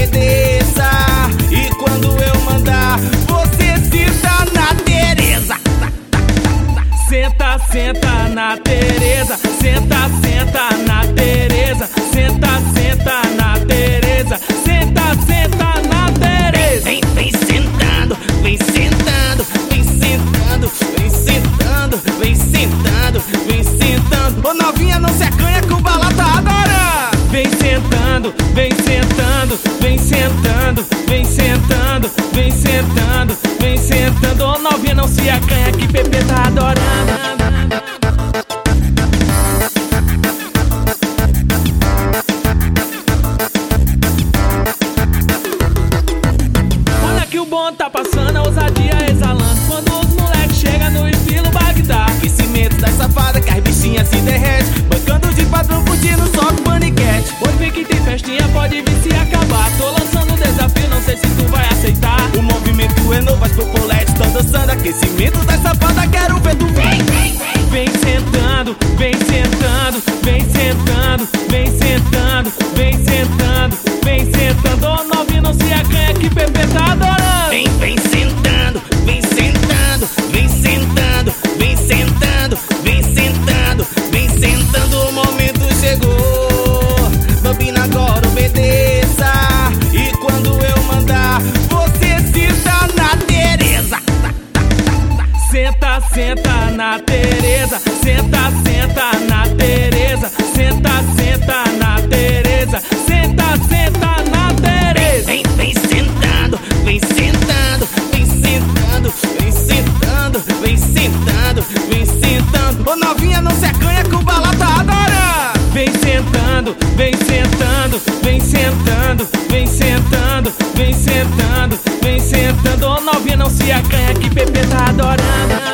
obedeça. E quando eu mandar, você senta na Tereza. Senta, senta na Tereza. Senta, senta na Tereza. Senta, senta na Tereza. Senta, senta na Tereza. Vem sentando, vem sentando, vem sentando, vem sentando, vem sentando, vem sentando. Ô novinha, não se acanha que o bala tá adorando. Vem sentando, vem sentando, vem sentando, vem sentando, vem sentando, vem sentando. Ô novinha, não se acanha que Pepe tá adorando. Olha que o bonde tá passando, a ousadia exalando. Quando os moleques chegam no estilo Bagdá. Aquecimento das safadas que as bichinhas se derretem, bancando de padrão, curtindo só com paniquete. Hoje vem que tem festinha, pode vir se acabar. Tô lançando um desafio, não sei se tu vai aceitar. O movimento é novo, as popoletes tão dançando. Aquecimento das safadas, quero ver tu vem. Vem sentando, vem sentando, vem sentando, vem sentando, vem sentando, vem sentando. Ô novinho, não se acanha que Pepe tá adorando. Vem sentando, vem sentando, vem sentando, vem sentando, vem sentando, vem sentando. O momento chegou, bambina, agora obedeça. E quando eu mandar, você senta na Tereza. Senta, senta na Tereza. Senta, senta na Tereza. Senta, senta na Tereza. Senta, senta na Tereza. Vem sentando, vem sentando, vem sentando, vem sentando, vem sentando, vem sentando. Ô novinha, não se acanha que o bala tá adorando. Vem sentando, vem sentando, vem sentando, vem sentando, vem sentando, vem sentando. Ô novinha, não se acanha que Pepe tá adorando.